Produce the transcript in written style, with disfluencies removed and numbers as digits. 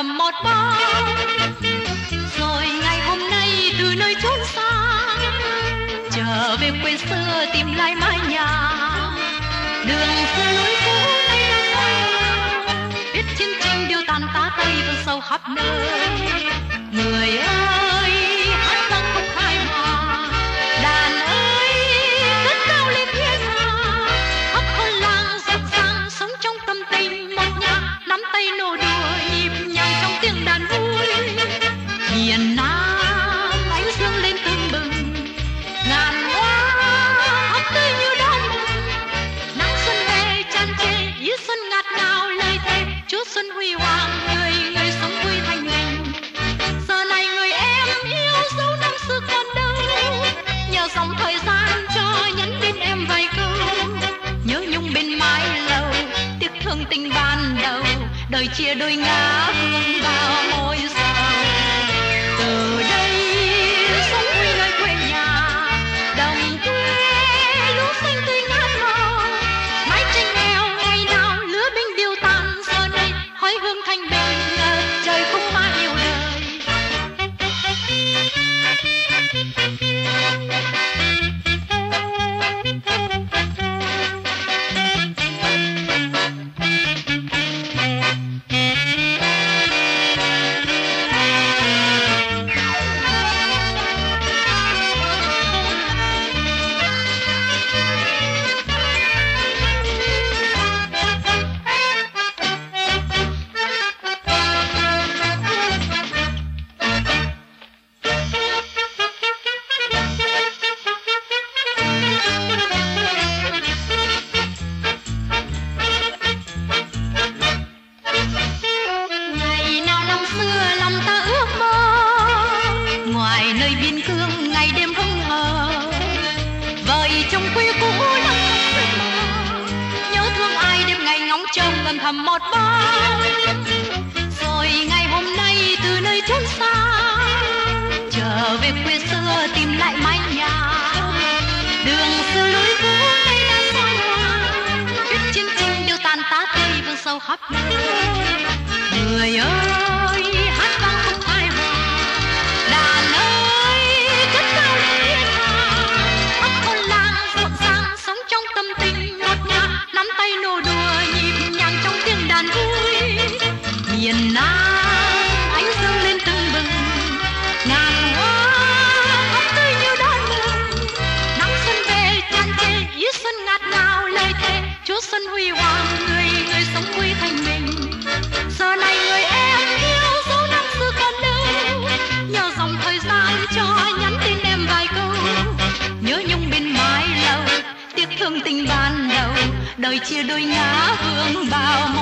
thầm một bao. Rồi ngày hôm nay từ nơi chốn xa trở về quê xưa tìm lại mái nhà. Đường xưa lối cũ nay đã xa, biết chiến tranh điêu tàn tá tây vươn sâu khắp nơi. Người ơi hát vang không phai màu, đàn ơi cất cao lên thiên hà. Khắp thôn làng rộn ràng sống trong tâm tình một nhà, nắm tay nô đùa nhịp nhàng trong tiếng đàn vui. Miền Nam ánh dương lên tưng bừng, ngàn hoa hấp tươi như đón mừng. Nắng xuân về tràn trề ý xuân ngạt ngào lời thề, Chúa xuân huy hoàng người người sống vui thanh bình. Giờ này người em yêu dấu năm xưa còn đâu, nhờ dòng thời gian cho nhắn tin em vài câu. Nhớ nhung bên mái lầu, tiếc thương tình ban đầu, đời chia đôi ngả hương vào môi sầu. Từ đây sống vui nơi quê nhà, đồng quê lúa xanh tươi ngát màu. Mái tranh nghèo ngày nào lứa binh điêu tàn, giờ đây khói hương thanh bình ngập trời khúc hoa yêu đời. Thầm một bao. Rồi ngày hôm nay từ nơi chốn xa trở về quê xưa tìm lại mái nhà. Đường xưa lối cũ nay đã xa hoa, biết chiến tranh điêu tàn tá tây vươn sâu khắp nơi. Người ơi hát vang không phai màu, đàn ơi cất cao lên thiên hà. Khắp thôn làng rộn ràng sống trong tâm tình ngọt ngào, nắm tay nô đùa nhịp nhàng trong tiếng đàn vui. Miền Nam ánh dương lên tưng bừng, ngàn hoa hấp tươi như đón mừng. Nắng xuân về tràn trề ý xuân ngạt ngào lời thề, Chúa xuân huy hoàng người người sống vui thanh bình. Giờ này người em yêu dấu năm xưa còn đâu, nhờ dòng thời gian cho nhắn tin em vài câu. Nhớ nhung bên mái lầu, tiếc thương tình ban đầu, đời chia đôi ngả hương bao.